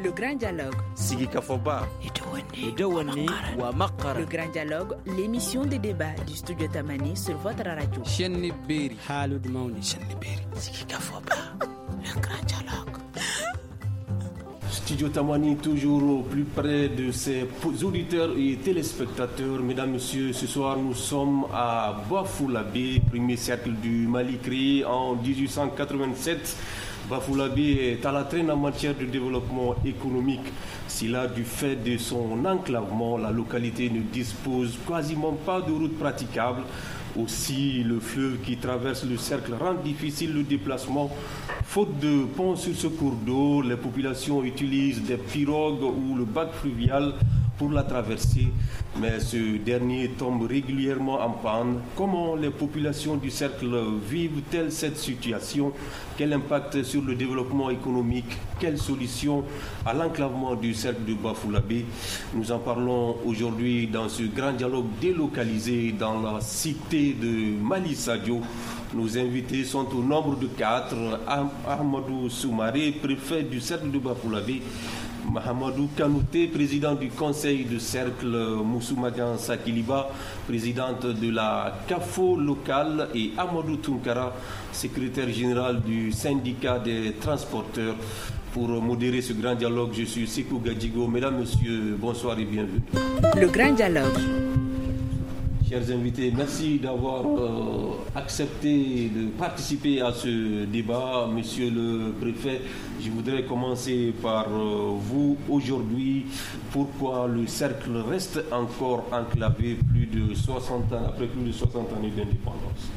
Le grand dialogue. Sigika Foba. Idawani wa Makara. Le grand dialogue, l'émission de débat du studio Tamani sur votre radio. Chenni Beri. Halud Mauni. Chenni Beri. Sigika Foba. Le grand dialogue. Studio Tamani, toujours plus près de ses auditeurs et téléspectateurs. Mesdames, Messieurs, ce soir nous sommes à Bafoullabé, premier cercle du Mali créé en 1887. Bafoullabé est à la traîne en matière de développement économique. Cela du fait de son enclavement, la localité ne dispose quasiment pas de route praticable. Aussi, le fleuve qui traverse le cercle rend difficile le déplacement. Faute de pont sur ce cours d'eau, les populations utilisent des pirogues ou le bac fluvial pour la traverser, mais ce dernier tombe régulièrement en panne. Comment les populations du cercle vivent-elles cette situation? Quel impact sur le développement économique? Quelles solutions à l'enclavement du cercle de Bafoullabé? Nous en parlons aujourd'hui dans ce grand dialogue délocalisé dans la cité de Mali Sadio. Nos invités sont au nombre de 4. Ahmadou Soumaré, préfet du cercle de Bafoullabé. Mahamadou Kanouté, président du conseil de cercle, Moussoumagan Sakiliba, présidente de la CAFO locale, et Amadou Tunkara, secrétaire général du syndicat des transporteurs. Pour modérer ce grand dialogue, je suis Sekou Gadjigo. Mesdames, Messieurs, bonsoir et bienvenue. Le grand dialogue. Chers invités, merci d'avoir accepté de participer à ce débat. Monsieur le préfet, je voudrais commencer par vous. Aujourd'hui, pourquoi le cercle reste encore enclavé après plus de 60 années d'indépendance?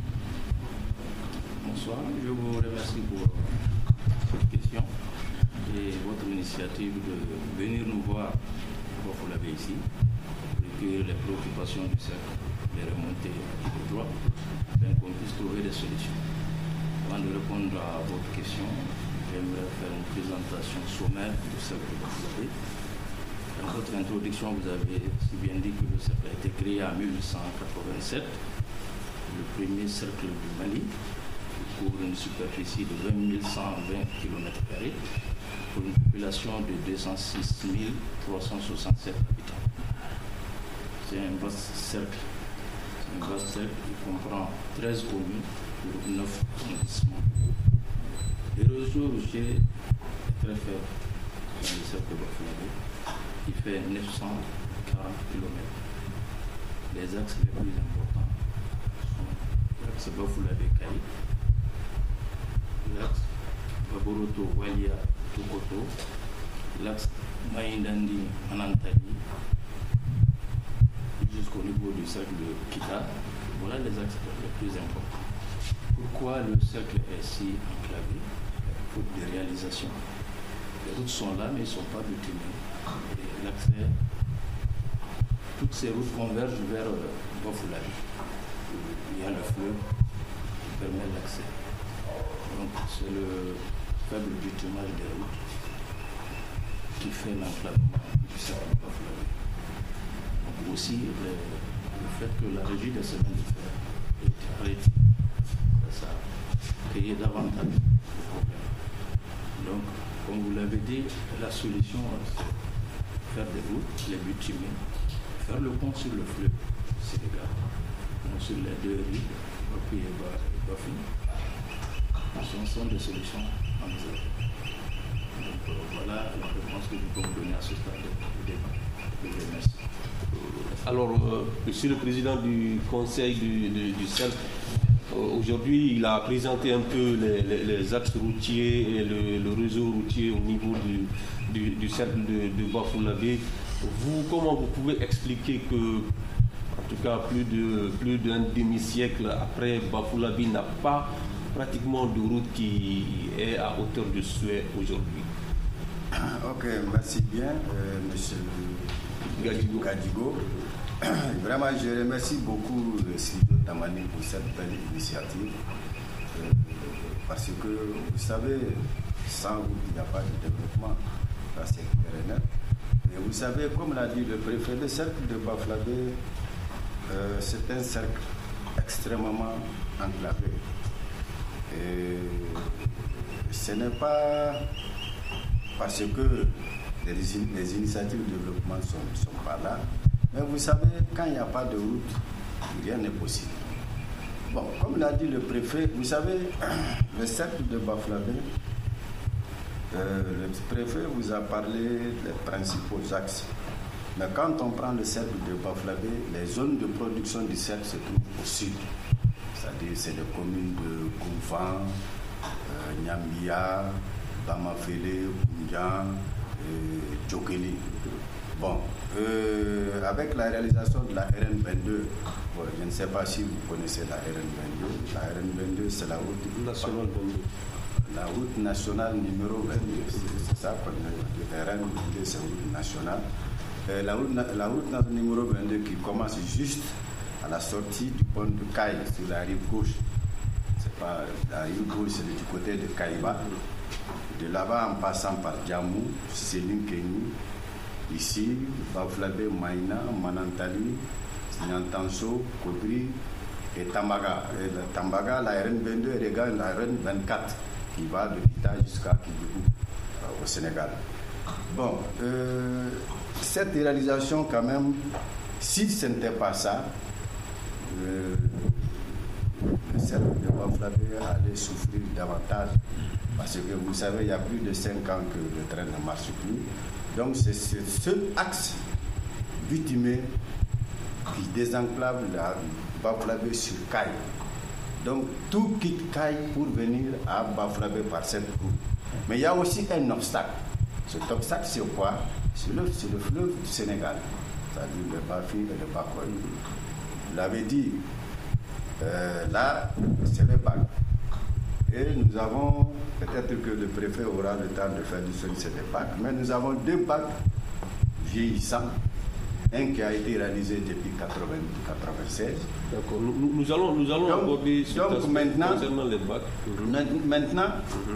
Bonsoir, je vous remercie pour cette question et votre initiative de venir nous voir à Bafoullabé ici, pour recueillir les préoccupations du cercle, les remonter de droit, afin qu'on puisse trouver des solutions. Avant de répondre à votre question, j'aimerais faire une présentation sommaire du cercle de Bafoullabé. Dans votre introduction, vous avez si bien dit que le cercle a été créé en 1887, le premier cercle du Mali, qui couvre une superficie de 20 120 km², pour une population de 206 367 habitants. C'est un vaste cercle. Un vaste cercle qui comprend 13 communes pour 9 arrondissements. Le réseau routier est très faible dans le cercle de Bafoullabé, qui fait 940 km. Les axes les plus importants sont l'axe Bafoullabé-Kaï, l'axe Baboroto-Walia-Tokoto, l'axe Maïndandi-Manantali, jusqu'au niveau du cercle de Kita. Voilà les axes les plus importants. Pourquoi le cercle est si enclavé? Faute de réalisation. Les routes sont là, mais elles ne sont pas bitumées. Et l'accès, toutes ces routes convergent vers Bafoullabé. Il y a le fleuve qui permet l'accès. Donc c'est le faible bitumage des routes qui fait l'enclavement du cercle de Bafoullabé. Aussi le fait que la régie des semaines de fer est arrêtée, ça a créé davantage de problèmes. Donc, comme vous l'avez dit, la solution, c'est faire des routes, les bitumer, faire le pont sur le fleuve Sénégal, sur les deux rives, Bapi et Bafi. Ce sont des solutions envisagées. Donc, voilà la réponse que nous pouvons donner à ce stade du débat. Je vous remercie. Alors, Monsieur le Président du Conseil du cercle, aujourd'hui, il a présenté un peu les axes routiers et le réseau routier au niveau du cercle de Bafoullabé. Vous, comment vous pouvez expliquer que, en tout cas, plus d'un demi-siècle après, Bafoullabé n'a pas pratiquement de route qui est à hauteur de souhait aujourd'hui? Ok, merci bien, Monsieur Gadjigo. Vraiment, je remercie beaucoup le studio Tamani pour cette belle initiative. Parce que, vous savez, sans route, il n'y a pas de développement. Ça, c'est clair et net. Et vous savez, comme l'a dit le préfet, le cercle de Bafoullabé, c'est un cercle extrêmement enclavé. Et ce n'est pas parce que les initiatives de développement ne sont pas là. Mais vous savez, quand il n'y a pas de route, rien n'est possible. Bon, comme l'a dit le préfet, vous savez, le cercle de Bafoussam, le préfet vous a parlé des principaux axes. Mais quand on prend le cercle de Bafoussam, les zones de production du cercle se trouvent au sud. C'est-à-dire, c'est les communes de Kouvan, Nyambia, Bamafele, Koundian, Djokeli. Bon, avec la réalisation de la RN22, je ne sais pas si vous connaissez la RN22. La RN22, c'est la route nationale 22. La route nationale numéro 22, c'est ça qu'on dit. La RN22, c'est la route nationale. La route nationale numéro 22 qui commence juste à la sortie du pont de Caille, sur la rive gauche. C'est pas la rive gauche, c'est du côté de Caïba. De là-bas, en passant par Djamou, Céline Kenny, ici, Bafoussam, Maïna, Manantali, Nyantanso, Kodri et Tambaga. Et Tambaga, la RN22 regarde la RN24 qui va de Vita jusqu'à Kibou au Sénégal. Bon, cette réalisation quand même, si ce n'était pas ça, le cercle de Bafoussam allait souffrir davantage. Parce que vous savez, il y a plus de 5 ans que le train ne marche plus. Donc c'est ce axe bitumé qui désenclave la Bafoussam sur Caille. Donc tout quitte Caille pour venir à Bafoussam par cette route. Mais il y a aussi un obstacle. Cet obstacle, c'est quoi? C'est le fleuve du Sénégal, c'est-à-dire le Bafi et le Bakoy. Vous l'avez dit, là, c'est le bac. Et nous avons, peut-être que le préfet aura le temps de faire du sol, c'est des bacs, mais nous avons 2 bacs vieillissants. Un qui a été réalisé depuis 1996. D'accord. Nous allons aborder ce concernant les bacs. Maintenant,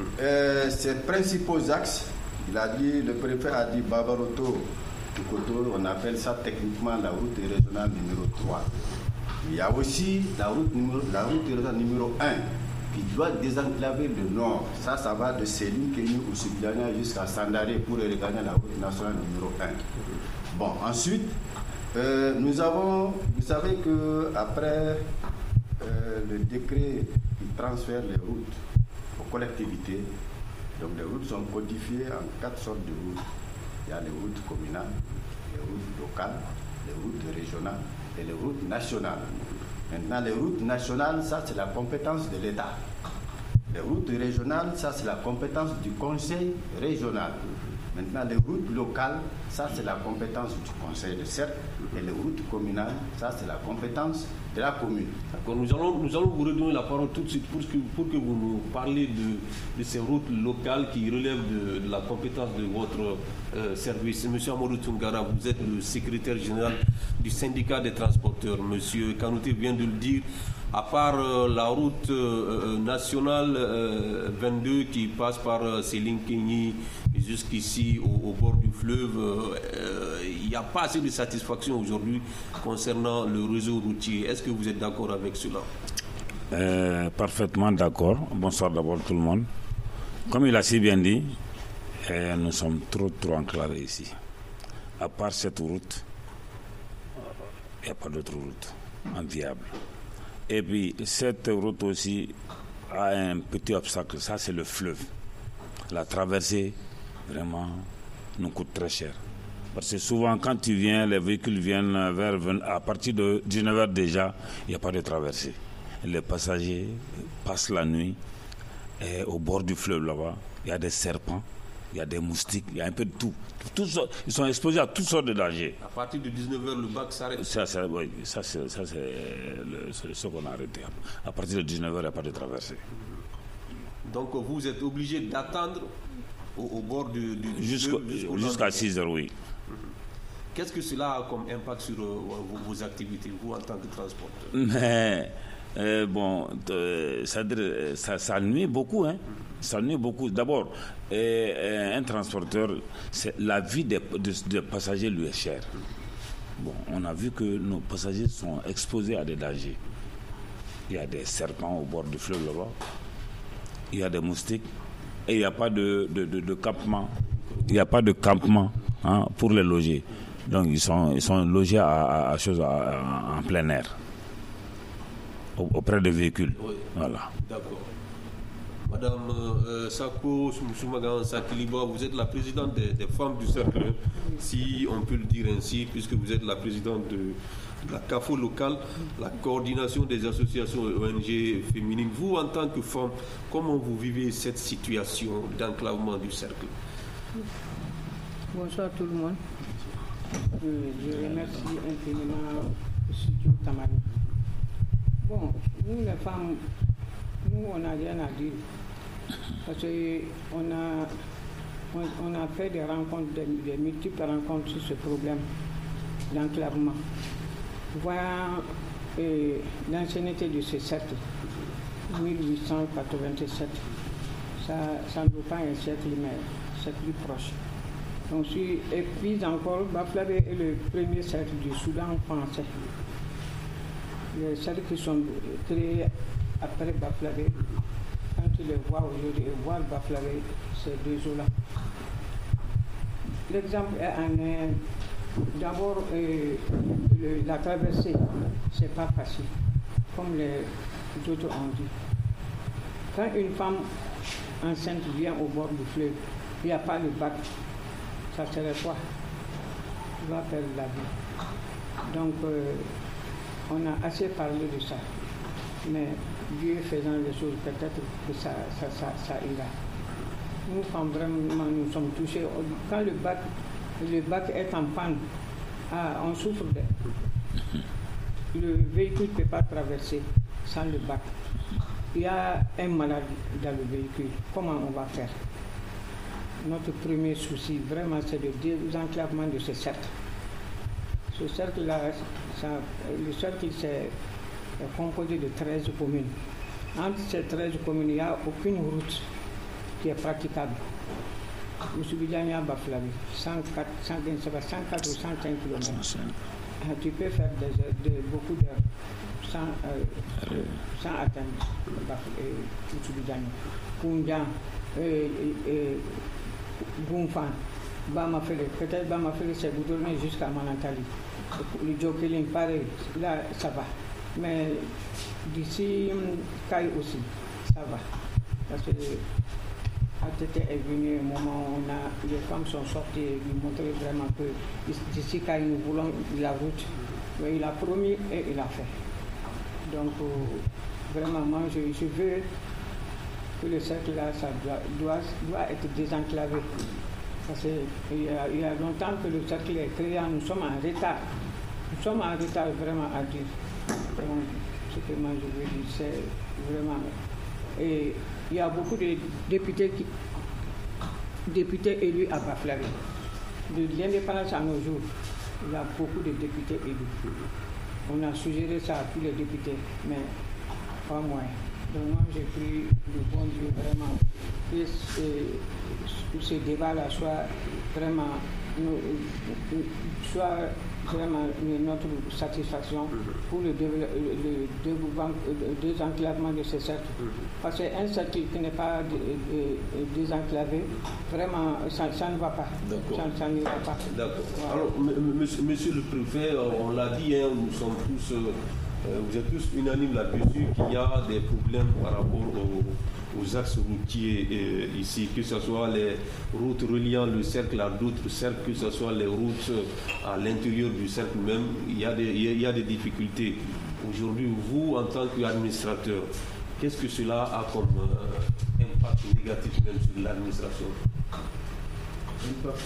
ces principaux axes, le préfet a dit Babaroto, Tukoto, on appelle ça techniquement la route régionale numéro 3. Il y a aussi la route régionale numéro 1 qui doit désenclaver le nord. Ça va de Céline, Kenny ou Subiana jusqu'à Sandaré pour regagner la route nationale numéro 1. Bon, ensuite, nous avons, vous savez qu'après le décret qui transfère les routes aux collectivités, donc les routes sont codifiées en 4 sortes de routes. Il y a les routes communales, les routes locales, les routes régionales et les routes nationales. Maintenant, les routes nationales, ça c'est la compétence de l'État. Les routes régionales, ça c'est la compétence du conseil régional. Maintenant, les routes locales, ça c'est la compétence du conseil de cercle. Et les routes communales, ça c'est la compétence de la commune. D'accord, nous allons vous redonner la parole tout de suite pour que vous nous parliez de ces routes locales qui relèvent de la compétence de votre service. Monsieur Amadou Toungara, vous êtes le secrétaire général du syndicat des transporteurs. Monsieur Kanouté vient de le dire. À part la route nationale 22 qui passe par Céline-Kenny jusqu'ici au bord du fleuve, il n'y a pas assez de satisfaction aujourd'hui concernant le réseau routier. Est-ce que vous êtes d'accord avec cela? Parfaitement d'accord. Bonsoir d'abord tout le monde. Comme il a si bien dit, nous sommes trop enclavés ici. À part cette route, il n'y a pas d'autre route enviable. Et puis, cette route aussi a un petit obstacle, ça c'est le fleuve. La traversée, vraiment, nous coûte très cher. Parce que souvent, quand tu viens, les véhicules viennent à partir de 19h déjà, il n'y a pas de traversée. Les passagers passent la nuit et au bord du fleuve là-bas, il y a des serpents, il y a des moustiques, il y a un peu de tout. Ils sont exposés à toutes sortes de dangers. À partir de 19h, le bac s'arrête. Oui, ça c'est ce qu'on a arrêté. À partir de 19h, il n'y a pas de traversée. Donc vous êtes obligé d'attendre au bord du jusqu'à 6h, oui. Qu'est-ce que cela a comme impact sur vos activités, vous en tant que transporteur? Mais ça nuit beaucoup, hein. Ça nuit beaucoup. D'abord, un transporteur, la vie des passagers lui est chère. Bon, on a vu que nos passagers sont exposés à des dangers. Il y a des serpents au bord du fleuve là-bas. Il y a des moustiques. Et il n'y a pas de campement. Il n'y a pas de campement pour les loger. Donc ils sont logés en plein air, auprès des véhicules. Oui. Voilà. D'accord. Madame Sako Soumoumagan Sakiliba, vous êtes la présidente des femmes du cercle, si on peut le dire ainsi, puisque vous êtes la présidente de la CAFO locale, la coordination des associations ONG féminines. Vous, en tant que femme, comment vous vivez cette situation d'enclavement du cercle? Bonsoir tout le monde. Je remercie infiniment le studio Tamani. Bon, nous les femmes, on n'a rien à dire. Parce qu'on a fait des rencontres, des multiples rencontres sur ce problème d'enclavement. Voyant l'ancienneté de ce cercle, 1887, ça ne vaut pas un siècle, mais c'est plus proche. Donc, et puis encore, Baflavé est le premier cercle du Soudan français. Les cercles qui sont créés après Baflavé, quand tu les vois aujourd'hui, et voir Baflavé, c'est désolant. L'exemple est d'abord, la traversée, c'est pas facile, comme les autres ont dit. Quand une femme enceinte vient au bord du fleuve, il n'y a pas le bac, ça serait quoi? Tu vas perdre la vie. Donc, on a assez parlé de ça. Mais Dieu faisant les choses, peut-être que ça ira. Nous, femmes, vraiment, nous sommes touchés. Quand le bac est en panne, on souffre le véhicule ne peut pas traverser sans le bac. Il y a un malade dans le véhicule. Comment on va faire? Notre premier souci, vraiment, c'est le désenclavement de ce cercle. Ce cercle-là, le cercle, c'est composé de 13 communes. Entre ces 13 communes, il n'y a aucune route qui est praticable. Le Soubidjania Baflavi, 104 ou 105 km. Tu peux faire beaucoup d'heures sans atteindre le Soubidjania. Koundjan, Goumfan, Bamafele, peut-être Bamafele c'est goudronné jusqu'à Manantali. Le Djokeling, pareil, là ça va. Mais d'ici Kai aussi, ça va. Parce que ATT est venu un moment où les femmes sont sorties et lui montrer vraiment que d'ici Kai nous voulons la route. Mais il a promis et il a fait. Donc vraiment, moi je veux que le cercle là, ça doit être désenclavé. Parce qu'il y a longtemps que le cercle est créé, nous sommes en retard. Nous sommes en retard vraiment à dire. Donc, ce que moi je veux dire, c'est vraiment. Et il y a beaucoup de députés élus à Baflavé. De l'indépendance à nos jours, il y a beaucoup de députés élus. On a suggéré ça à tous les députés, mais pas moins. Donc moi j'ai pris le bon Dieu vraiment que ce débat-là soit vraiment notre satisfaction pour le désenclavement de ces cercles. Parce qu'un cercle qui n'est pas désenclavé, vraiment ça ne va pas. Ça ne va pas. D'accord. Voilà. Alors, monsieur le préfet, on l'a dit, nous sommes tous... vous êtes tous unanimes là-dessus qu'il y a des problèmes par rapport aux axes routiers ici, que ce soit les routes reliant le cercle à d'autres cercles, que ce soit les routes à l'intérieur du cercle même, il y a des difficultés. Aujourd'hui, vous, en tant qu'administrateur, qu'est-ce que cela a comme impact négatif même sur l'administration? L'impact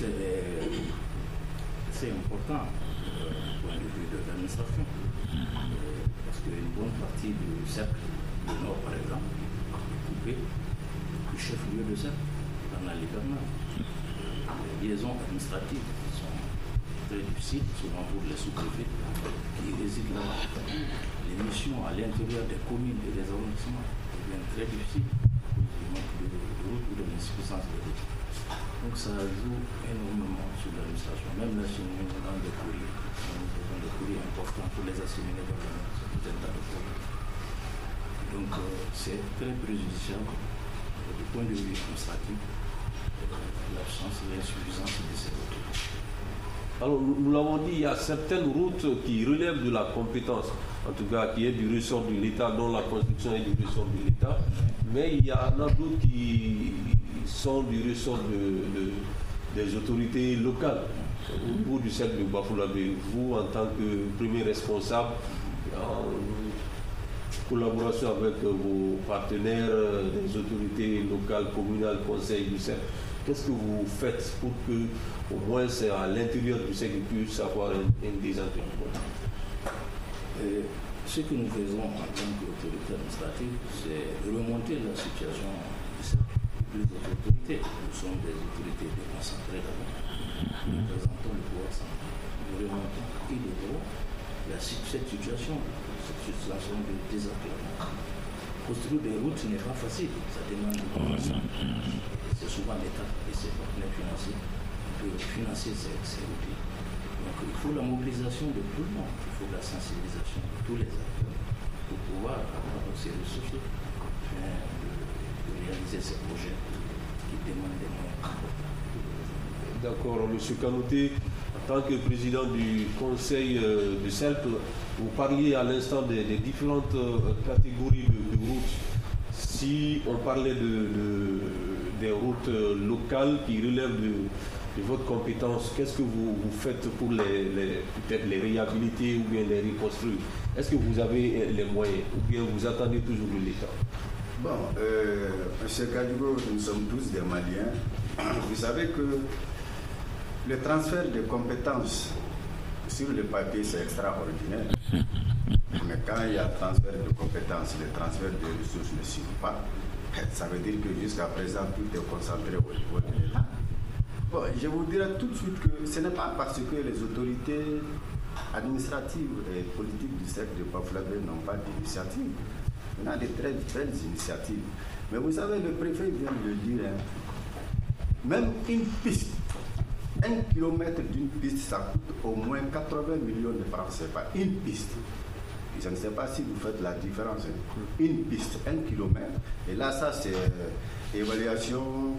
c'est important du point de vue de l'administration. Parce qu'une bonne partie du cercle du Nord, par exemple, est coupée du chef-lieu de cercle, dans la Ligarna. Les liaisons administratives sont très difficiles, souvent pour les sous-préfets qui résident là-bas. Les missions à l'intérieur des communes et des arrondissements deviennent très difficiles du manque de route ou de l'insuffisance de route. Donc ça joue énormément sur l'administration, même l'acheminement dans des courriers. Nous avons des courriers importants pour les acheminer dans tout un tas de problèmes. Donc c'est très préjudiciable du point de vue administratif l'absence, l'insuffisance de ces routes. Alors, nous l'avons dit, il y a certaines routes qui relèvent de la compétence, en tout cas qui est du ressort de l'État, dont la construction est du ressort de l'État, mais il y en a d'autres qui sont du ressort des autorités locales. Au cours du cercle de Bafouladé, vous, en tant que premier responsable, en collaboration avec vos partenaires, des autorités locales, communales, conseils du cercle, qu'est-ce que vous faites pour que, au moins, c'est à l'intérieur du cercle, puisse avoir un désengagement? Ce que nous faisons en tant qu'autorité administrative, c'est remonter la situation du cercle aux plus autres autorités. Nous sommes des autorités déconcentrées d'abord. Nous représentons le pouvoir central. Nous remontons à qui de droit cette situation de désenclavement. Construire des routes n'est pas facile, ça demande de financer. C'est souvent l'État et ses partenaires financiers qui peuvent financer ces routes. Donc il faut la mobilisation de tout le monde, il faut la sensibilisation de tous les acteurs pour pouvoir avoir ces ressources afin de réaliser ces projets qui demandent des moyens importants. D'accord, M. Kanouté, en tant que président du conseil du cercle, vous parliez à l'instant des différentes catégories de routes. Si on parlait des routes locales qui relèvent de votre compétence, qu'est-ce que vous faites pour peut-être les réhabiliter ou bien les reconstruire? Est-ce que vous avez les moyens ou bien vous attendez toujours de l'État? Bon, M. Kadigo, nous sommes tous des Maliens. Vous savez que le transfert de compétences sur le papier, c'est extraordinaire. Mais quand il y a transfert de compétences, le transfert de ressources ne suffit pas. Ça veut dire que jusqu'à présent, tout est concentré au niveau de l'État. Bon, je vous dirais tout de suite que ce n'est pas parce que les autorités administratives et politiques du cercle de Bafouladé n'ont pas d'initiative. On a de très belles initiatives. Mais vous savez, le préfet vient de le dire, même une piste, 1 kilomètre d'une piste, ça coûte au moins 80 millions de francs CFA. Une piste. Je ne sais pas si vous faites la différence. Une piste, 1 kilomètre. Et là, ça, c'est évaluation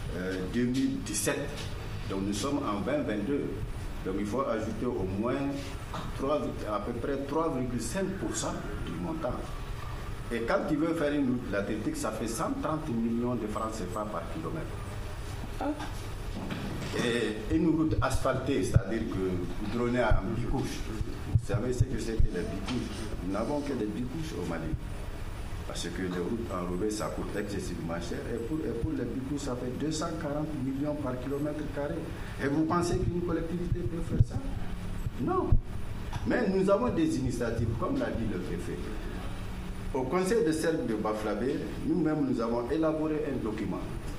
2017. Donc, nous sommes en 2022. Donc, il faut ajouter au moins à peu près 3,5% du montant. Et quand tu veux faire une route latéritique, ça fait 130 millions de francs CFA par kilomètre. Et une route asphaltée, c'est-à-dire que goudronnée en bicouche. Vous savez ce que c'est que les bicouches? Nous n'avons que des bicouches au Mali. Parce que les routes enrobées, ça coûte excessivement cher. Et pour les bicouches, ça fait 240 millions par kilomètre carré. Et vous pensez qu'une collectivité peut faire ça? Non. Mais nous avons des initiatives, comme l'a dit le préfet. Au conseil de cercle de Bafouladé, nous-mêmes, nous avons élaboré un document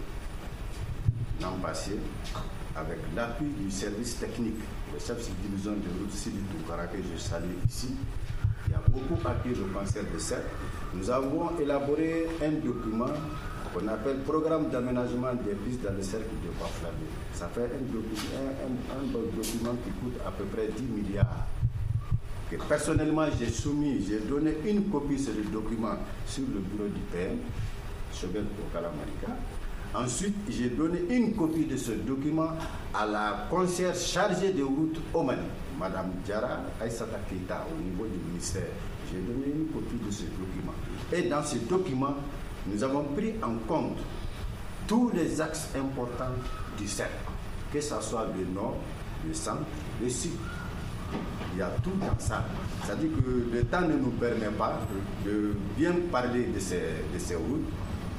l'an passé avec l'appui du service technique, le chef de division de route Sidi Toukara, que je salue ici. Il y a beaucoup appuyé le conseil de cercle. Nous avons élaboré un document qu'on appelle Programme d'aménagement des pistes dans le cercle de Bafouladé. Ça fait un document qui coûte à peu près 10 milliards. Que personnellement j'ai donné une copie de ce document sur le bureau du PM, Chobel Okala Marika. Ensuite, j'ai donné une copie de ce document à la conseillère chargée des routes au Mali, Mme Diara Aïssata Keita, au niveau du ministère. J'ai donné une copie de ce document. Et dans ce document, nous avons pris en compte tous les axes importants du cercle, que ce soit le nord, le centre, le sud. Il y a tout dans ça. C'est-à-dire que le temps ne nous permet pas de bien parler de ces routes.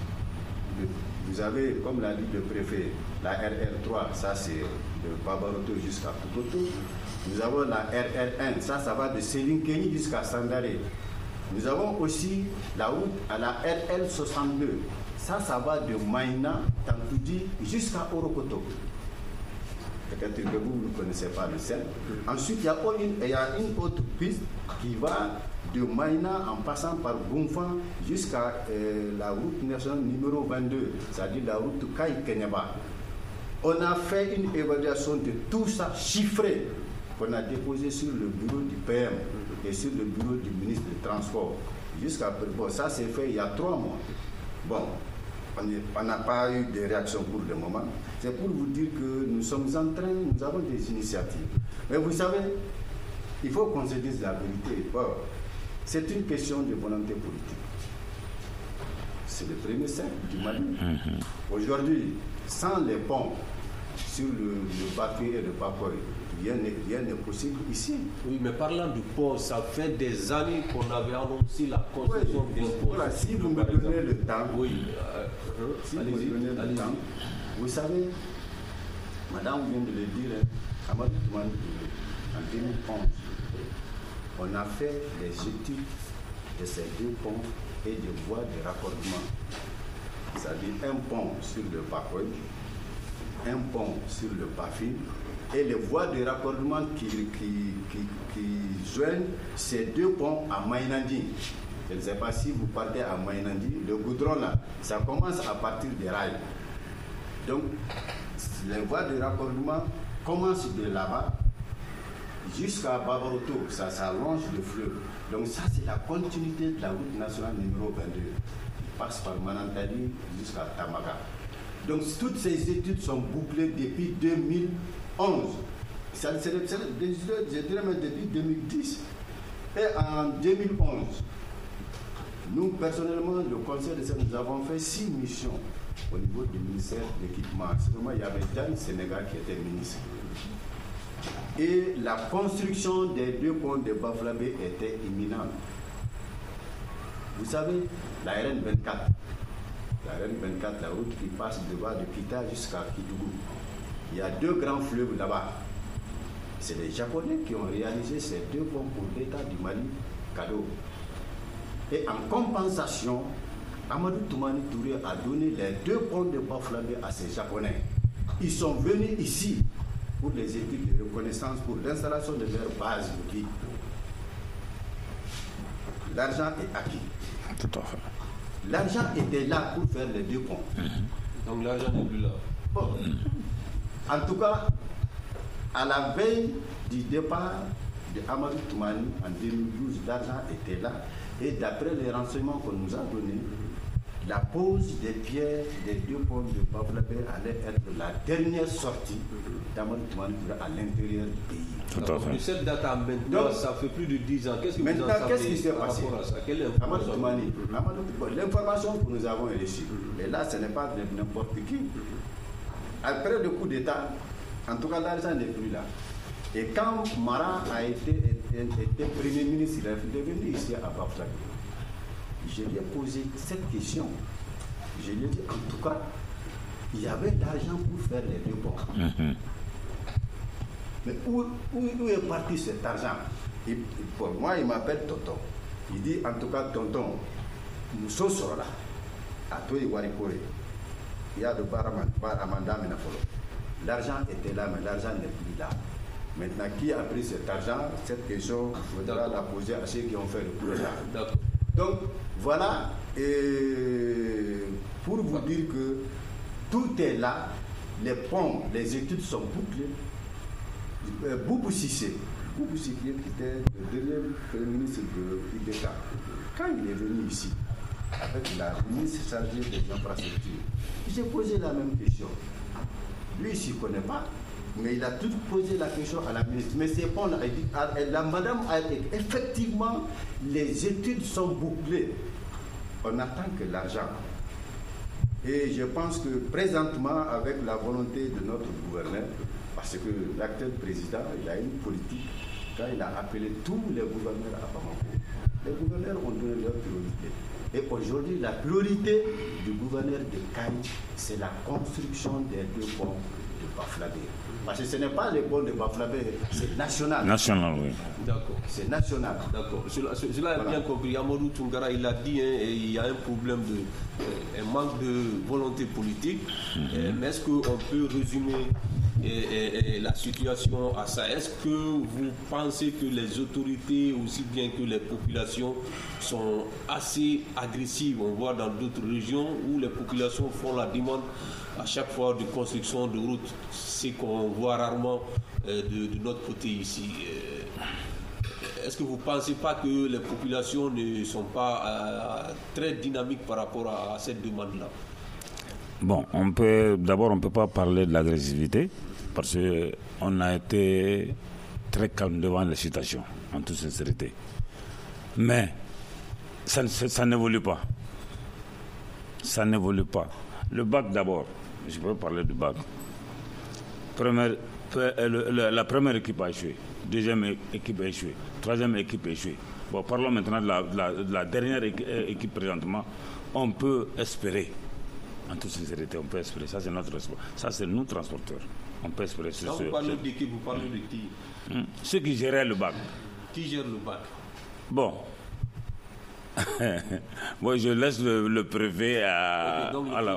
Vous avez, comme l'a dit le préfet, la RR3, ça c'est de Babaroto jusqu'à Kukoto. Nous avons la RR1, ça va de Sélinkeni jusqu'à Sandaré. Nous avons aussi la route à la RL62, ça va de Maïna, Tantoudi jusqu'à Orokoto. Peut-être que vous ne connaissez pas le CEL. Ensuite, il y a une autre piste qui va de Maïna en passant par Boumfan jusqu'à la route nationale numéro 22, c'est-à-dire la route Kaï-Kenyaba. On a fait une évaluation de tout ça chiffré qu'on a déposé sur le bureau du PM et sur le bureau du ministre des Transports. Jusqu'à bon, ça s'est fait il y a 3 mois. Bon, on n'a pas eu de réaction pour le moment. C'est pour vous dire que nous avons des initiatives. Mais vous savez, il faut qu'on se dise la vérité. Or, c'est une question de volonté politique. C'est le premier cercle du Mali. Aujourd'hui, sans les ponts sur le Bafoué et le Bakoy, rien n'est possible ici. Oui, mais parlant du pont, ça fait des années qu'on avait annoncé la construction d'un pont. Voilà, si vous me donnez le temps, vous savez, madame vient de le dire, Amadou Toumani Touré, en 2011, on a fait les études de ces deux ponts et des voies de raccordement. C'est-à-dire un pont sur le Bakoy, un pont sur le Bafoué, et les voies de raccordement qui joignent ces deux ponts à Maïnandi. Je ne sais pas si vous partez à Maïnandi, le goudron là, ça commence à partir des rails. Donc, les voies de raccordement commencent de là-bas jusqu'à Babaroto, ça s'allonge le fleuve. Donc ça, c'est la continuité de la route nationale numéro 22. Il passe par Manantali jusqu'à Tamaga. Donc toutes ces études sont bouclées depuis 2011. Je dirais même depuis 2010. Et en 2011, nous, personnellement, le conseil de Sénégal, nous avons fait 6 missions au niveau du ministère de l'équipement. Seulement, il y avait Dan Sénégal qui était ministre. Et la construction des deux ponts de Bafoué était imminente. Vous savez, la RN24, la route qui passe devant de Kita jusqu'à Kitougou, il y a 2 grands fleuves là-bas. C'est les Japonais qui ont réalisé ces 2 ponts pour l'État du Mali, cadeau. Et en compensation, Amadou Toumani Touré a donné les 2 ponts de Bafoué à ces Japonais. Ils sont venus ici pour les études de reconnaissance, pour l'installation de leur base outil. L'argent est acquis. Tout à fait. L'argent était là pour faire les 2 ponts. Donc l'argent n'est plus là. Bon. En tout cas, à la veille du départ de Amadou Toumani en 2012, l'argent était là. Et d'après les renseignements qu'on nous a donnés, la pose des pierres des 2 ponts de Bafoué allait être la dernière sortie d'Amadou Toumani à l'intérieur du pays. Tout à fait. De cette date à maintenant, donc, ça fait plus de 10 ans. Qu'est-ce que vous en savez qu'est-ce qui s'est passé? Amadou Toumani, l'information que nous avons reçue, et là ce n'est pas n'importe qui. Après le coup d'État, en tout cas l'argent n'est plus là. Et quand Mara a été Premier ministre, il est devenu ici à Bafoué. Je lui ai posé cette question. Je lui ai dit, en tout cas, il y avait de l'argent pour faire les 2 ponts. Mais où est parti cet argent? Pour moi, il m'appelle Tonton. Il dit, en tout cas, Tonton, nous sommes là, à Toy Warikore. Il y a de Baramanda Menafolo. L'argent était là, mais l'argent n'est plus là. Maintenant, qui a pris cet argent? Cette question, il faudra la poser à ceux qui ont fait le projet. Donc, voilà, et pour vous dire que tout est là, les ponts, les études sont bouclées. Boubou Sissé, qui était le dernier Premier ministre de l'État, quand il est venu ici, avec la ministre chargée des infrastructures, j'ai posé la même question. Lui, il ne s'y connaît pas, mais il a tout posé la question à la ministre. Mais ces ponts-là, la madame a dit, effectivement, les études sont bouclées. On attend que l'argent. Et je pense que présentement, avec la volonté de notre gouverneur, parce que l'actuel président, il a une politique, quand il a appelé tous les gouverneurs à Bamako, les gouverneurs ont donné leur priorité. Et aujourd'hui, la priorité du gouverneur de Kanye, c'est la construction des 2 ponts de Bafoué. Parce que ce n'est pas les ponts de Bafoué, c'est national. National, oui. D'accord. C'est national. D'accord. Cela est bien compris. Amadou Toungara, il a dit, il y a un problème un manque de volonté politique. Mais est-ce qu'on peut résumer la situation à ça? Est-ce que vous pensez que les autorités, aussi bien que les populations, sont assez agressives? On voit dans d'autres régions où les populations font la demande à chaque fois de construction de routes, c'est qu'on voit rarement de notre côté ici. Est-ce que vous ne pensez pas que les populations ne sont pas très dynamiques par rapport à cette demande-là? Bon, d'abord, on ne peut pas parler de l'agressivité parce qu'on a été très calme devant la situation, en toute sincérité. Mais ça n'évolue pas. Ça n'évolue pas. Le bac d'abord, je peux parler du bac. La première équipe a échoué, deuxième équipe a échoué, troisième équipe a échoué. Bon, parlons maintenant de la dernière équipe présentement. On peut espérer, en toute sincérité, on peut espérer. Ça, c'est nous, transporteurs. On peut espérer. Quand vous parlez d'équipe, vous parlez de qui? Ceux qui géraient le bac. Qui gère le bac? Bon. Moi, je laisse le préfet à.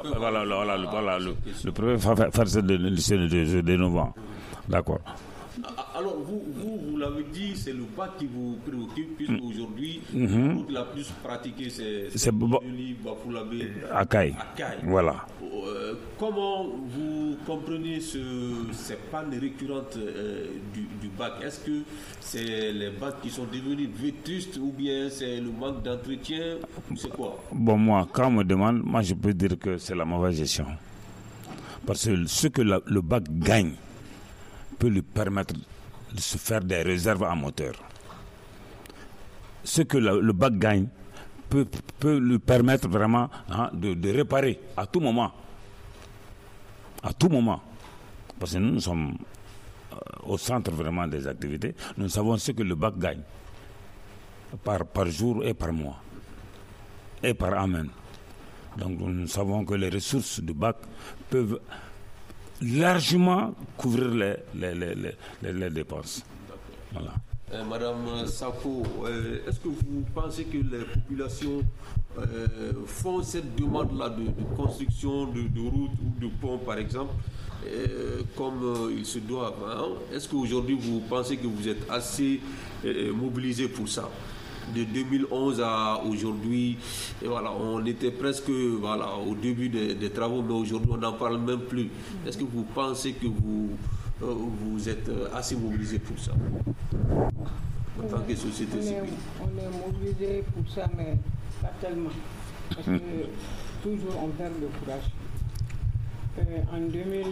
Le préfet faire cette de novembre. D'accord. Alors, vous l'avez dit, c'est le bac qui vous préoccupe, puisque aujourd'hui, la route la plus pratiquée, c'est Bafoullabé à Caille. Voilà. Comment vous comprenez ces pannes récurrentes du bac? Est-ce que c'est les bacs qui sont devenus vétustes ou bien c'est le manque d'entretien? C'est quoi? Bon, moi, quand on me demande, je peux dire que c'est la mauvaise gestion. Parce que ce que le bac gagne peut lui permettre de se faire des réserves en moteur. Ce que le bac gagne peut lui permettre vraiment de réparer à tout moment. À tout moment. Parce que nous sommes au centre vraiment des activités. Nous savons ce que le bac gagne par jour et par mois. Et par an. Donc nous savons que les ressources du bac peuvent largement couvrir les dépenses. Voilà. Madame Sako, est-ce que vous pensez que les populations font cette demande-là de construction de routes ou de ponts, par exemple, comme ils se doivent, hein? Est-ce qu'aujourd'hui vous pensez que vous êtes assez mobilisés pour ça? De 2011 à aujourd'hui, et voilà, on était presque au début des travaux, mais aujourd'hui on n'en parle même plus. Est-ce que vous pensez que vous êtes assez mobilisés pour ça en tant que société civile? On est mobilisés pour ça, mais pas tellement. Parce que toujours on perd le courage. En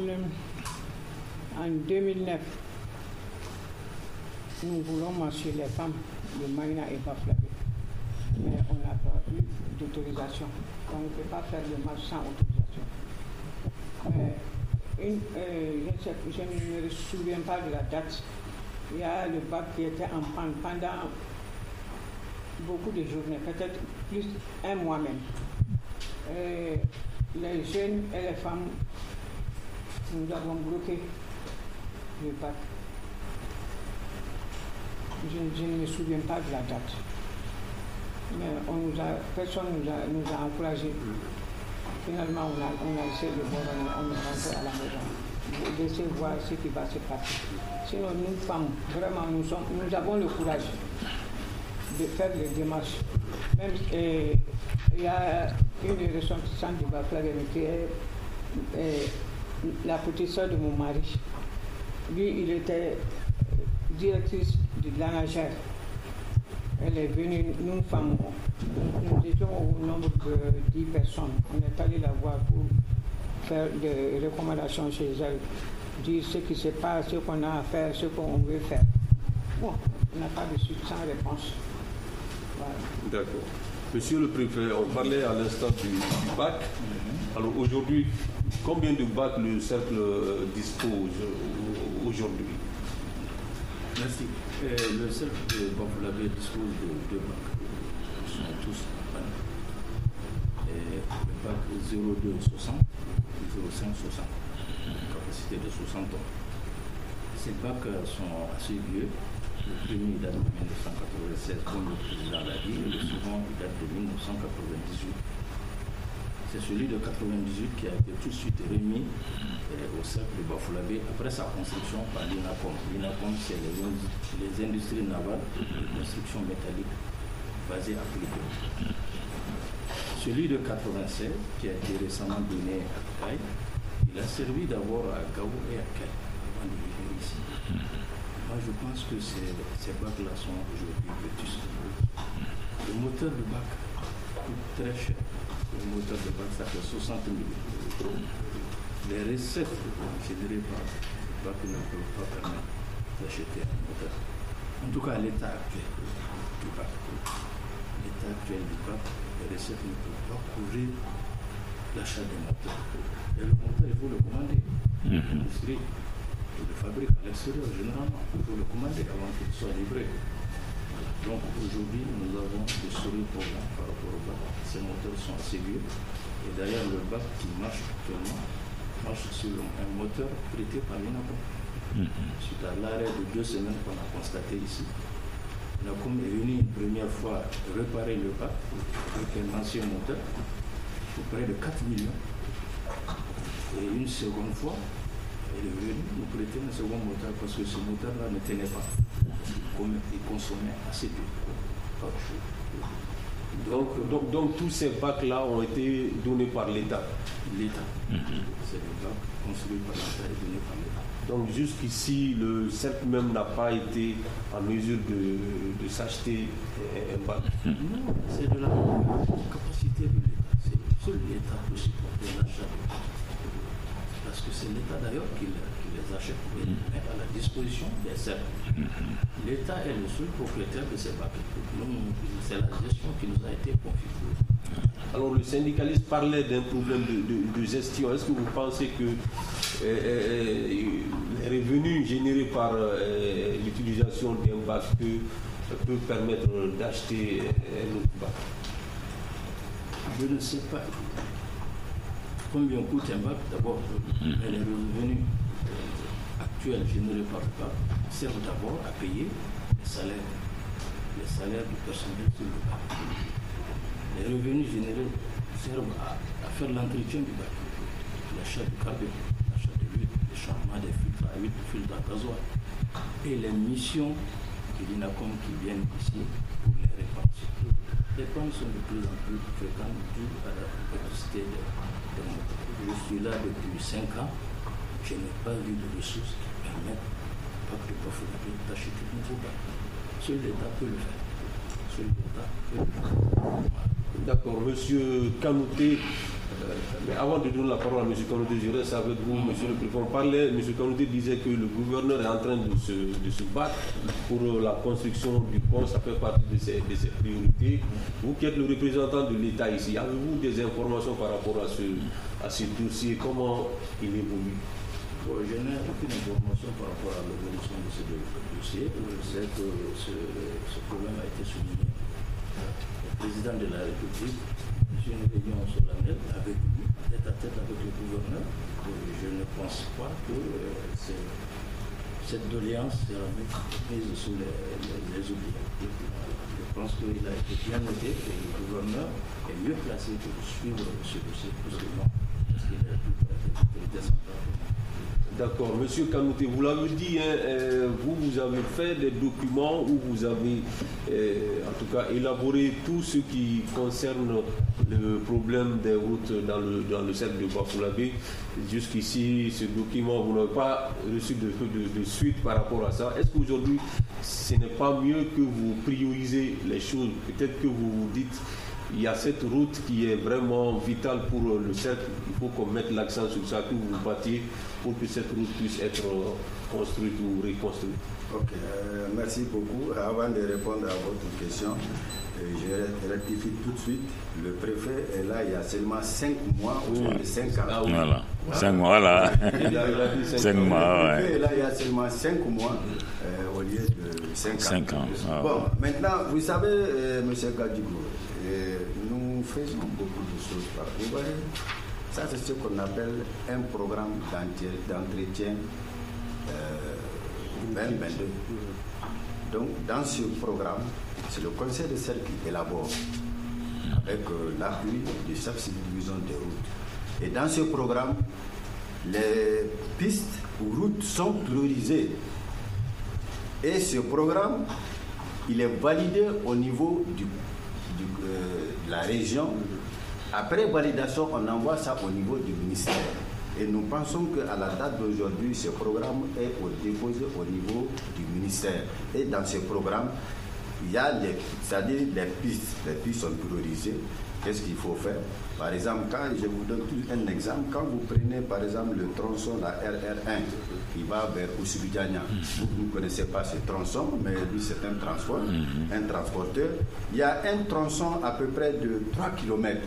2009, nous voulons marcher les femmes de Maïna et Bafoullabé. Mais on n'a pas eu d'autorisation. On ne peut pas faire le marche sans autorisation. Je ne me souviens pas de la date. Il y a le bac qui était en panne pendant beaucoup de journées, peut-être plus un mois même. Les jeunes et les femmes, nous avons bloqué le bac. Je ne me souviens pas de la date. Mais personne nous a encouragés. Finalement, on a essayé de voir, on est rentré à la maison. D'essayer de voir ce qui va se passer. Sinon, nous, femmes, vraiment, nous avons le courage de faire les démarches. Même il y a une ressortissante du Bafoullabé qui est la petite soeur de mon mari. Lui, il était directrice de l'ANAGER. Elle est venue, nous femmes, nous étions au nombre de 10 personnes. On est allé la voir pour faire des recommandations chez elle, dire ce qui se passe, ce qu'on a à faire, ce qu'on veut faire. Bon, on n'a pas de suite sans réponse. Voilà. D'accord. Monsieur le préfet, on parlait à l'instant du bac. Alors aujourd'hui, combien de bacs le cercle dispose aujourd'hui? Merci. Le cercle de Bafoullabé dispose de 2 bacs. Ils sont tous en panne. Le bac 0260 et 0560, capacité de 60 tonnes. Ces bacs sont assez vieux. Le premier date de 1996, comme le président l'a dit, et le second date de 1998. C'est celui de 1998 qui a été tout de suite remis au cercle de Bafoullabé après sa construction par l'INACOM. L'INACOM, c'est les industries navales de construction métallique basées à Philippe. Celui de 1996, qui a été récemment donné à Caille, il a servi d'abord à Gao et à Caille avant de venir ici. Moi, je pense que ces bacs-là sont aujourd'hui vétustes. Le moteur du bac coûte très cher. le moteur de BAC, ça fait 60 000 €. Les recettes générées par BAC ne peuvent pas permettre d'acheter un moteur. En tout cas, à l'état actuel du BAC. L'état actuel du BAC, les recettes ne peuvent pas couvrir l'achat des moteurs. Et le moteur, il faut le commander. L'industrie le fabrique à l'extérieur, généralement. Il faut le commander avant qu'il soit livré. Donc aujourd'hui, nous avons des souris programmes par rapport au BAC. Ces moteurs sont assez vieux. Et d'ailleurs, le BAC qui marche actuellement marche sur un moteur prêté par l'INACOM. Suite à l'arrêt de 2 semaines qu'on a constaté ici, l'INACOM est venu une première fois réparer le BAC avec un ancien moteur pour près de 4 millions. Et une seconde fois, il est venu nous prêter un second moteur parce que ce moteur-là ne tenait pas. Il consommait assez de caoutchouc. Donc tous ces bacs-là ont été donnés par l'État. L'État. C'est des bacs construits par l'État et donnés par l'État. Donc jusqu'ici, le CERC même n'a pas été en mesure de s'acheter un bac. Non, c'est de la capacité de l'État. C'est seul l'État peut supporter l'achat de bacs. Parce que c'est l'État d'ailleurs qui les achète et les met à la disposition des CERC. L'État est le seul propriétaire de ces bacs. C'est la gestion qui nous a été confiée. Alors le syndicaliste parlait d'un problème de gestion. Est-ce que vous pensez que les revenus générés par l'utilisation d'un bac peut permettre d'acheter un autre bac? Je ne sais pas combien coûte un bac d'abord, mais les revenus actuels générés par le bac servent d'abord à payer les salaires du personnel sur le bac. Les revenus générés servent à faire l'entretien du bac, l'achat du carburant, l'achat de l'huile, le changement des filtres à huile, filtres à gasoil, et les missions de l'INACOM qui viennent ici pour les répanses. Les pannes sont de plus en plus fréquentes dues à la capacité des moteurs. Je suis là depuis 5 ans, je n'ai pas vu de ressources qui permettent au bac de Bafoussam d'acheter un nouveau bac. Seul l'État peut le faire. D'accord, monsieur Kanouté. Mais avant de donner la parole à M. Kanouté, je reste avec vous, M. le Président. M. Kanouté disait que le gouverneur est en train de se battre pour la construction du pont, ça fait partie de ses priorités. Vous qui êtes le représentant de l'État ici, avez-vous des informations par rapport à ce dossier? Comment il évolue? Je n'ai aucune information par rapport à l'évolution de ce dossier. Je sais que ce problème a été souligné. Le président de la République, j'ai une réunion solennelle avec lui, tête à tête avec le gouverneur. Je ne pense pas que cette doléance sera mise sous les oubliettes. Je pense qu'il a été bien noté que le gouverneur est mieux placé pour suivre ce dossier plus que moi, parce qu'il est plus près de l'autorité centrale. D'accord. Monsieur Kanouté, vous l'avez dit, vous avez fait des documents où vous avez en tout cas élaboré tout ce qui concerne le problème des routes dans le cercle de Bafoussam. Jusqu'ici, ce document, vous n'avez pas reçu de suite par rapport à ça. Est-ce qu'aujourd'hui, ce n'est pas mieux que vous priorisez les choses? Peut-être que vous vous dites, il y a cette route qui est vraiment vitale pour le cercle. Il faut qu'on mette l'accent sur ça, que vous vous battiez pour que cette route puisse être construite ou reconstruite. Ok, merci beaucoup. Avant de répondre à votre question, je rectifie tout de suite. Le préfet est là il y a seulement 5 mois ou 5 ans. Ah, oui. Voilà. 5 mois là. 5 mois, ouais. Le préfet est là il y a seulement 5 mois au lieu de 5 ans. Bon, maintenant, vous savez, M. Gadjigo, nous faisons beaucoup de choses par vous voyez, ça c'est ce qu'on appelle un programme d'entretien 2022. Donc dans ce programme, c'est le conseil de cercle qui élabore avec l'appui du chef de division des routes. Et dans ce programme, les pistes ou routes sont priorisées. Et ce programme, il est validé au niveau de la région. Après validation, on envoie ça au niveau du ministère. Et nous pensons qu'à la date d'aujourd'hui, ce programme est déposé au niveau du ministère. Et dans ce programme, il y a les pistes sont priorisées. qu'est-ce qu'il faut faire? Par exemple, quand je vous donne un exemple, quand vous prenez par exemple le tronçon, la RR1, qui va vers Oussoubidiania, vous ne connaissez pas ce tronçon, mais lui c'est un transport, un transporteur. Il y a un tronçon à peu près de 3 km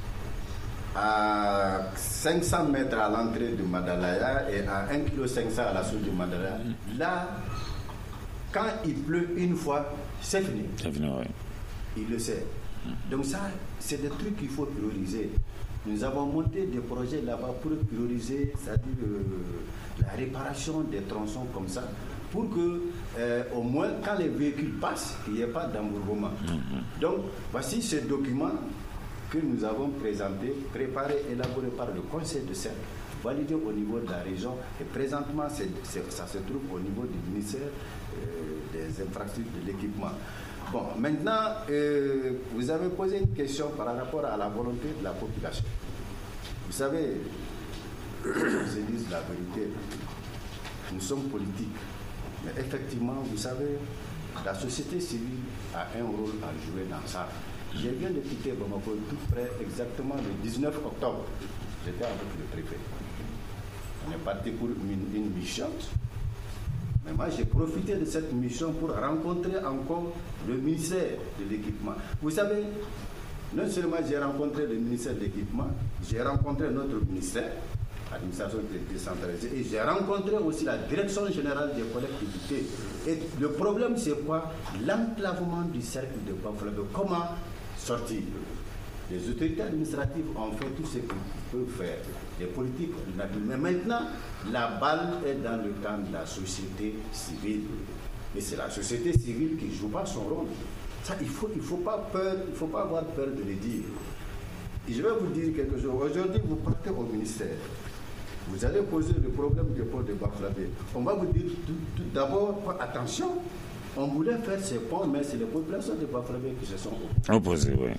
à 500 mètres à l'entrée de Madalaya et à 1,5 kg à la source de Madalaya. Là, quand il pleut une fois, c'est fini. C'est fini, oui. Il le sait. Donc ça, c'est des trucs qu'il faut prioriser. Nous avons monté des projets là-bas pour prioriser, c'est-à-dire la réparation des tronçons comme ça, pour que au moins quand les véhicules passent, il n'y ait pas d'embourgement. Donc voici ce document que nous avons présenté, préparé, élaboré par le Conseil de cercle, validé au niveau de la région, et présentement ça se trouve au niveau du ministère des infrastructures de l'équipement. Bon, maintenant, vous avez posé une question par rapport à la volonté de la population. Vous savez, je dis la vérité, nous sommes politiques, mais effectivement, vous savez, la société civile a un rôle à jouer dans ça. Je viens de quitter Bamako tout près, exactement le 19 octobre. J'étais avec le préfet. On est parti pour une mission. Mais moi, j'ai profité de cette mission pour rencontrer encore le ministère de l'équipement. Vous savez, non seulement j'ai rencontré le ministère de l'équipement, j'ai rencontré notre ministère, l'administration décentralisée, et j'ai rencontré aussi la direction générale des collectivités. Et le problème, c'est quoi? L'enclavement du cercle de Bafoussam. Comment sortir? Les autorités administratives ont fait tout ce qu'ils peuvent faire, les politiques, mais maintenant, la balle est dans le camp de la société civile. Et c'est la société civile qui ne joue pas son rôle. Ça, il faut pas avoir peur de le dire. Et je vais vous dire quelque chose. Aujourd'hui, vous partez au ministère. Vous allez poser le problème du pont de Bafoussam. On va vous dire tout d'abord, attention, on voulait faire ces ponts, mais c'est les populations de Bafoussam qui se sont opposées. Oui.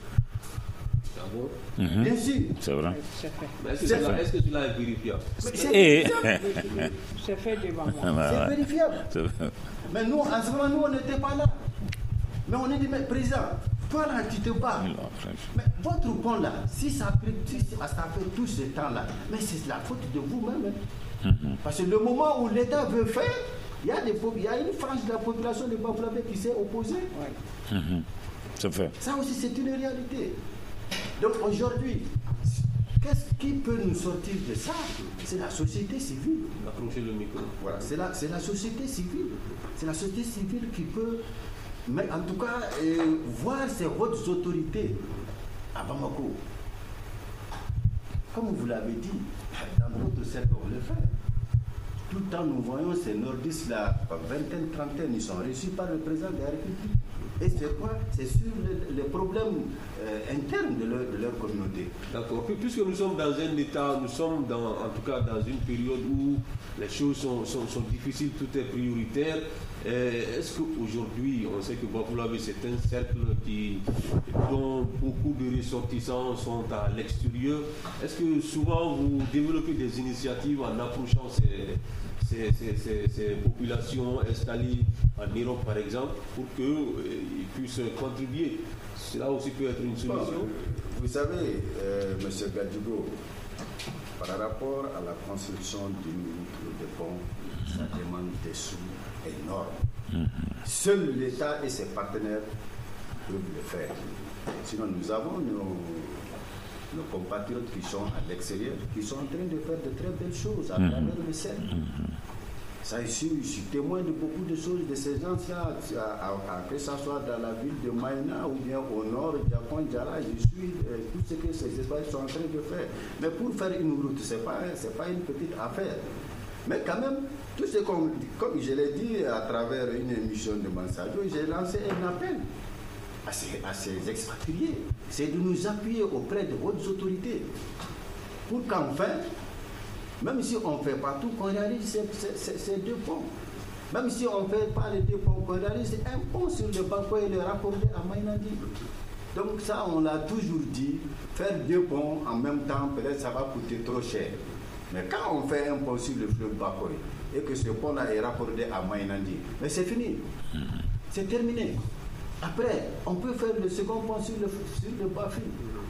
Bien sûr. C'est vrai. Est-ce que cela est vérifiable? C'est fait devant moi. C'est vérifiable. Mais nous, en ce moment, nous, on n'était pas là. Mais on est dit, mais président, toi là, tu te bats. Mais votre pont là, si ça fait tout ce temps-là, mais c'est la faute de vous-même. Parce que le moment où l'État veut faire, il y a une frange de la population de Bafoussam qui s'est opposée. C'est fait. Ça aussi, c'est une réalité. Donc aujourd'hui, qu'est-ce qui peut nous sortir de ça? C'est la société civile. Approchez le micro. Voilà, c'est la société civile. C'est la société civile qui peut, mais en tout cas, voir ces hautes autorités à Bamako. Comme vous l'avez dit, dans notre cercle, on le fait. Tout le temps, nous voyons ces nordistes-là, vingtaine, trentaine, ils sont reçus par le président de la République. Et c'est quoi? C'est sur les problèmes internes de leur communauté. D'accord. Puisque nous sommes dans un état, nous sommes en tout cas dans une période où les choses sont difficiles, tout est prioritaire. Est-ce qu'aujourd'hui, on sait que Bafoussam, c'est un cercle dont beaucoup de ressortissants sont à l'extérieur. Est-ce que souvent vous développez des initiatives en approchant ces populations installées en Europe, par exemple, pour qu'ils puissent contribuer? Cela aussi peut être une solution. Vous savez, M. Gadjigo, par rapport à la construction d'une route ou de pont, ça demande des sous énormes. Seul l'État et ses partenaires peuvent le faire. Sinon, nous avons nos compatriotes qui sont à l'extérieur, qui sont en train de faire de très belles choses à travers le cercle. Ça ici, je suis témoin de beaucoup de choses de ces gens-là, que ce soit dans la ville de Maïna ou bien au nord, Japon, Djala, je suis tout ce que ces espaces sont en train de faire. Mais pour faire une route, ce n'est pas une petite affaire. Mais quand même, tout ce comme je l'ai dit à travers une émission de Mansadio, j'ai lancé un appel à ces expatriés. C'est de nous appuyer auprès de hautes autorités pour qu'enfin, même si on ne fait pas tout, qu'on réalise ces deux ponts. Même si on ne fait pas les deux ponts, qu'on réalise un pont sur le Bako et le raccorder à Mainandi. Donc ça, on l'a toujours dit, faire deux ponts en même temps, peut-être ça va coûter trop cher. Mais quand on fait un pont sur le fleuve Bako et que ce pont-là est raccordé à Mainandi, mais c'est fini. C'est terminé. Après, on peut faire le second pont sur le Bafi.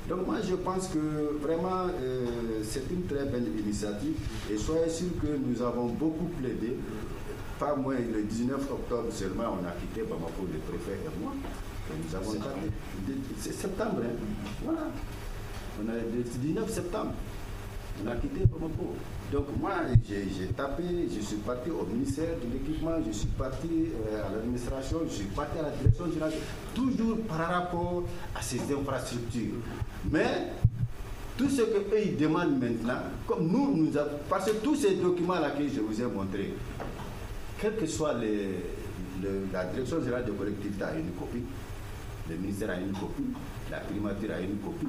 Donc moi je pense que vraiment c'est une très belle initiative et soyez sûr que nous avons beaucoup plaidé. Pas moins le 19 octobre seulement on a quitté Bamako, le préfet et moi. Et nous avons tapé. C'est septembre, hein. Voilà. On a le 19 septembre. On a quitté Bamako. Donc moi j'ai tapé, je suis parti au ministère de l'équipement, je suis parti à l'administration, je suis parti à la direction générale, toujours par rapport à ces infrastructures. Mais tout ce qu'eux ils demandent maintenant, comme nous avons, parce que tous ces documents-là que je vous ai montrés, quelle que soit la direction générale de collectivité a une copie, le ministère a une copie, la primature a une copie,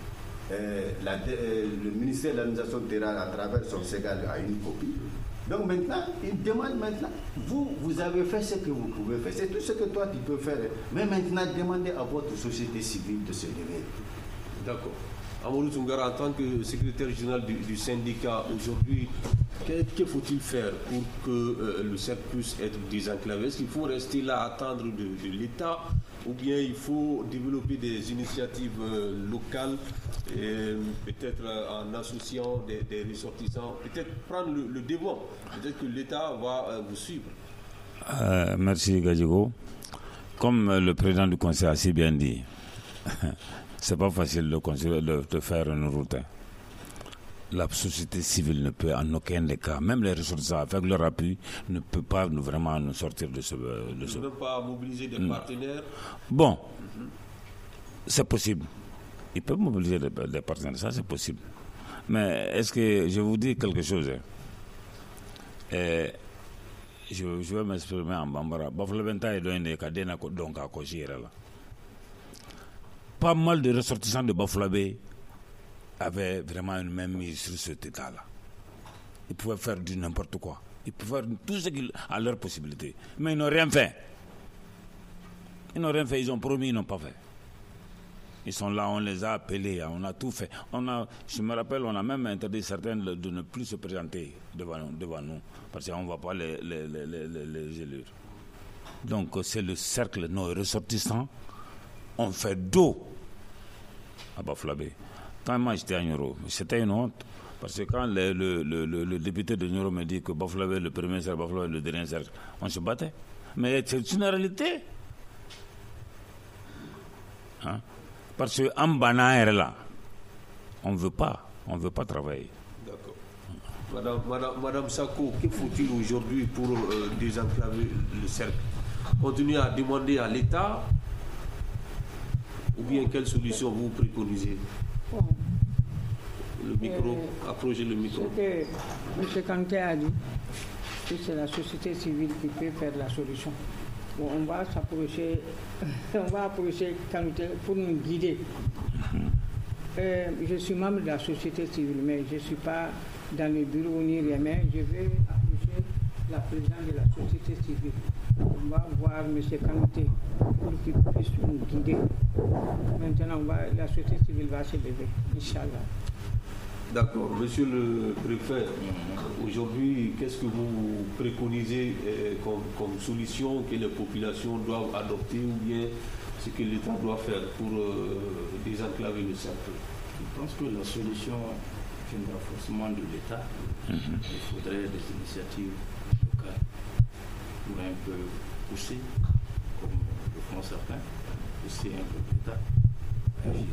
le ministère de l'administration terrale à travers son SEGAL a une copie. Donc maintenant, ils demandent maintenant, vous avez fait ce que vous pouvez faire, c'est tout ce que toi tu peux faire, mais maintenant demandez à votre société civile de se lever. D'accord. Amadou Toungara, en tant que secrétaire général du syndicat, aujourd'hui, que faut-il faire pour que le cercle puisse être désenclavé? Est-ce qu'il faut rester là à attendre de l'État ou bien il faut développer des initiatives locales, peut-être en associant des ressortissants, peut-être prendre le devant, peut-être que l'État va vous suivre? Merci Gadjigo. Comme le président du conseil a si bien dit, c'est pas facile de faire une route. La société civile ne peut en aucun des cas, même les ressortissants avec leur appui, ne peut pas vraiment nous sortir de ce. Ne peut pas mobiliser des partenaires. Bon, c'est possible. Ils peuvent mobiliser des partenaires, ça c'est possible. Mais est-ce que je vous dis quelque chose? Je vais m'exprimer en bambara. Bafulabenta est donné Kadena donc à Kojira là. Pas mal de ressortissants de Bafulabé avaient vraiment une même mise sur cet état-là. Ils pouvaient faire du n'importe quoi. Ils pouvaient faire tout ce qu'ils à leur possibilité. Mais ils n'ont rien fait. Ils n'ont rien fait, ils ont promis, ils n'ont pas fait. Ils sont là, on les a appelés, on a tout fait. Je me rappelle, on a même interdit certains de ne plus se présenter devant nous parce qu'on ne voit pas les élus. Donc c'est le cercle, nos ressortissants ont fait dos à Bafulabé. Quand moi j'étais à Nyoro, c'était une honte. Parce que quand le député de Nyoro me dit que Bafulabé le premier cercle, Bafulabé le dernier cercle, on se battait. Mais c'est une réalité. Hein? Parce qu'en Bana est là, on ne veut pas travailler. D'accord. Madame Sako, que faut-il aujourd'hui pour désenclaver le cercle? Continuer à demander à l'État ou bien quelle solution vous préconisez? Bon. Le micro, approchez le micro. Ce que M. Kanté a dit, c'est la société civile qui peut faire la solution. Bon, on va approcher Kanté pour nous guider. Je suis membre de la société civile, mais je ne suis pas dans le bureau ni rien, mais je vais approcher la présidente de la société civile. On va voir M. Kanté pour qu'il puisse nous guider. Maintenant, la société civile va se lever, Inch'Allah. D'accord. Monsieur le préfet, aujourd'hui, qu'est-ce que vous préconisez comme solution que les populations doivent adopter ou bien ce que l'État doit faire pour désenclaver le cercle? Je pense que la solution est un renforcement de l'État. Il faudrait des initiatives locales pour un peu pousser, comme le font certains, pousser un peu l'État à agir.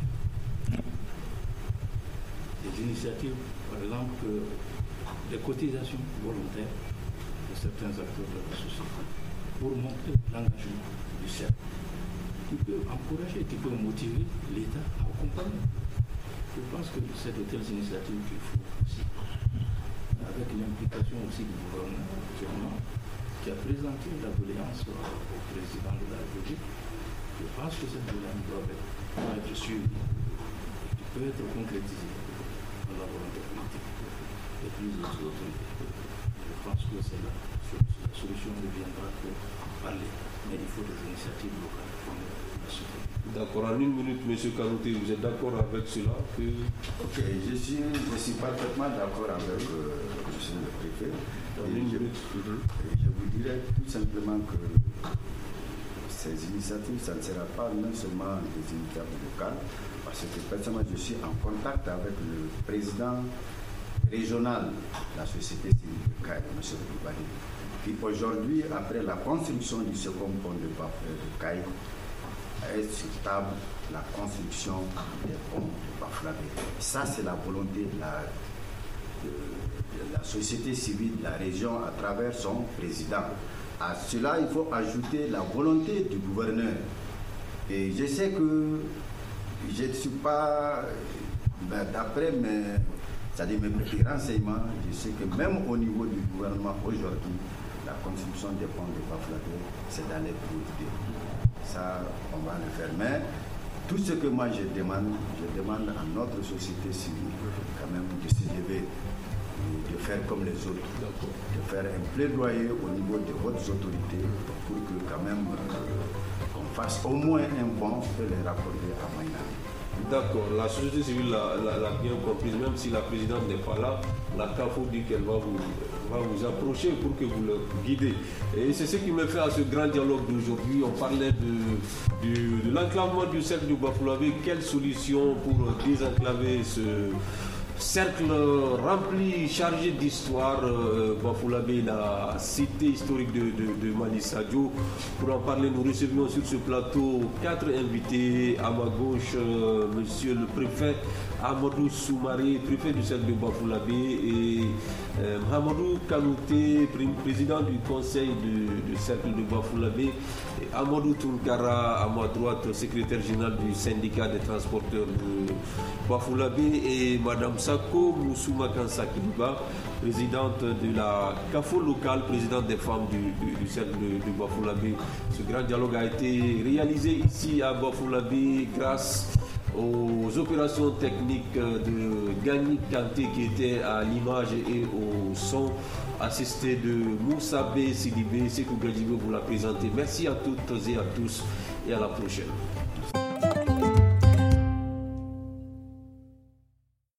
Des initiatives, par exemple, des cotisations volontaires de certains acteurs de la société pour montrer l'engagement du cercle. Qui peut encourager, qui peut motiver l'État à accompagner. Je pense que c'est de telles initiatives qu'il faut aussi, avec l'implication aussi du gouvernement actuellement, qui a présenté la doléance au président de la République. Je pense que cette doléance doit être suivie et qui peut être concrétisée dans la volonté politique de plusieurs autorités. Je pense que c'est la solution deviendra que parler, mais il faut des initiatives locales pour la soutenir. D'accord, en une minute, M. Kanouté, vous êtes d'accord avec cela que... Ok, je suis parfaitement d'accord avec monsieur le préfet. Je vous dirais tout simplement que ces initiatives, ça ne sera pas non seulement des initiatives locales, parce que personnellement, je suis en contact avec le président régional de la société civile de CAI, M. Boubali, qui aujourd'hui, après la construction du second pont de CAI, est sur table la construction des ponts de Bafouladé. Ça, c'est la volonté de la société civile de la région à travers son président. À cela, il faut ajouter la volonté du gouverneur. Et je sais que je ne suis pas, d'après mes petits renseignements, je sais que même au niveau du gouvernement aujourd'hui, la construction des ponts de Bafouladé, c'est dans les priorités. Ça, on va le faire. Mais tout ce que moi je demande à notre société civile quand même de se lever, de faire comme les autres, de faire un plaidoyer au niveau de votre autorité pour que quand même qu'on fasse au moins un pont et les raccorder à Maïna. D'accord, la société civile l'a bien comprise, même si la présidente n'est pas là, la CAFO dit qu'elle va vous approcher pour que vous le guidez. Et c'est ce qui me fait à ce grand dialogue d'aujourd'hui. On parlait de l'enclavement du cercle du Bafouladé. Quelle solution pour désenclaver ce cercle rempli, chargé d'histoire, Bafouladé, la cité historique de Mali Sadio. Pour en parler, nous recevions sur ce plateau 4 invités. À ma gauche, monsieur le préfet Amadou Soumaré, préfet du cercle de Bafouladé, et Hamadou Kanouté, président du conseil du cercle de Bafouladé, et Amadou Tounkara, à ma droite, secrétaire général du syndicat des transporteurs de Bafouladé, et madame Sako Moussouma Kansakiliba, présidente de la CAFO locale, présidente des femmes du cercle de Bafouladé. Ce grand dialogue a été réalisé ici à Bafouladé grâce aux opérations techniques de Gagny Kanté qui était à l'image et au son, assisté de Moussa B. Sidibé. Sekou Gadjigo vous l'a présenté. Merci à toutes et à tous et à la prochaine.